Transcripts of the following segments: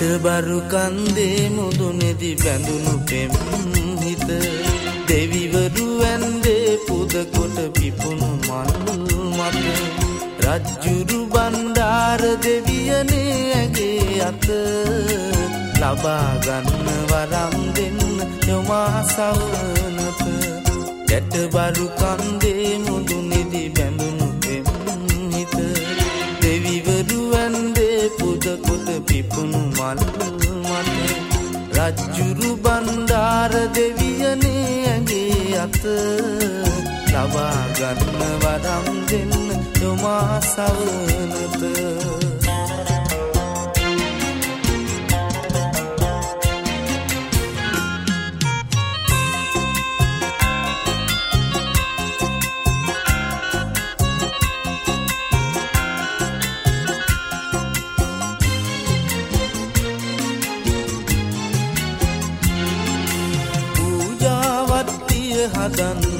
ගැටබරු කන්දේ මුදුනේදි බැඳුණු පෙම් හිත දෙවිවරු ඇන්දේ පුද කොට පිපුණු මල් මත රජ්ජුරු බණ්ඩාර දෙවියනේ ඇගේ අත ලබා ගන්න වරම් දෙන්න යොමා සවනත ගැටබරු කන්දේ මුදුනේදි බැඳුණු පෙම් හිත දෙවිවරු ඇන්දේ පුද කොට පිපුණු මල් මත රජ්ජුරු බණ්ඩාර දෙවියනේ ඇගේ අත ලබා ගන්න වරම් දෙන්න යොමා සවනත හදන්න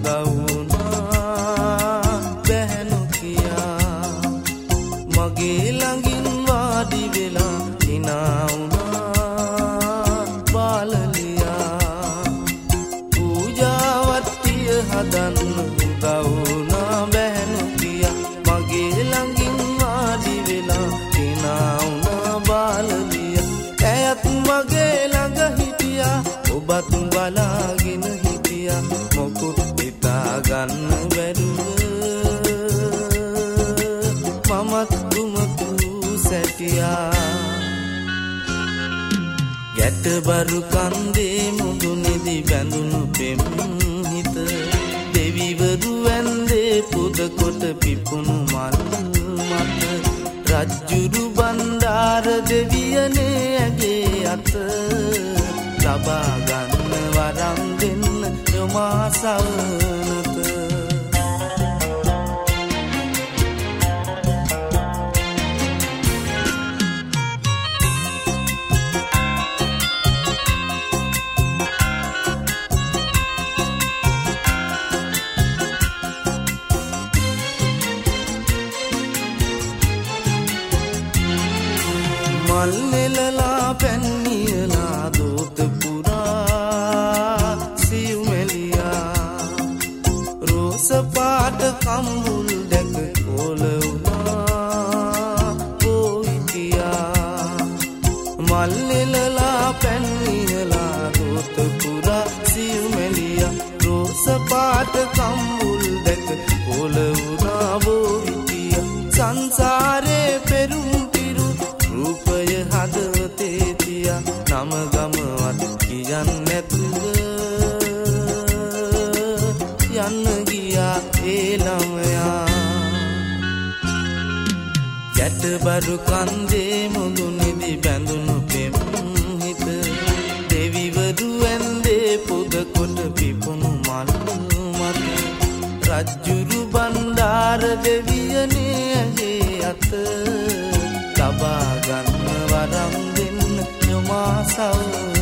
උදවුනා බැහැනු කියා මගේ ළඟින් වාඩි වෙලා හිනා වුණා බාලලියා පූජාවත්තිය හදන්න උදවුනා බැහැනු කියා මගේ ළඟින් වාඩි වෙලා හිනා වුණා බාලලියා ඇයත් මගේ ළඟ හිටියා ඔබත් බලාගෙන මොකුත් හිතා ගන්න බැරුව මමත් දුමතු සැටියා ගැටබරු කන්දේ මුදුනේදි බැඳුණු පෙම් හිත දෙවිවරු ඇන්දේ පුද කොට පිපුණු මල් මත රජ්ජුරු බණ්ඩාර දෙවියනේ ඇගේ අත ලබා ගන්න වරම් දෙන්න යොමා සවනත මල් නෙලලා පැන්නියලා දෝත පුරා සිව්මෙලියා රෝස පාට කම්බුල් දැක කොළ වුණා පොයිතියා මල් නෙලලා පැන්නියලා දෝත පුරා සිව්මෙලියා රෝස පාට කම්බුල් දැක කොළ වුණා පොයිතියා සංසාරේ පෙරුම් රූපය හදවතේ තියා නම ගමවත් කියන්න නැතුව යන්න ගියා ඒ ළමයා ගැටබරු කන්දේ මුදුනේදි බැඳුණු පෙම් හිත දෙවිවරු ඇන්දේ පුද කොට පිපුණු මල් මත රජ්ජුරු බණ්ඩාර දෙවියනේ ඇගේ අත ලබා ගන්න වරම් දෙන්න යොමා සවනත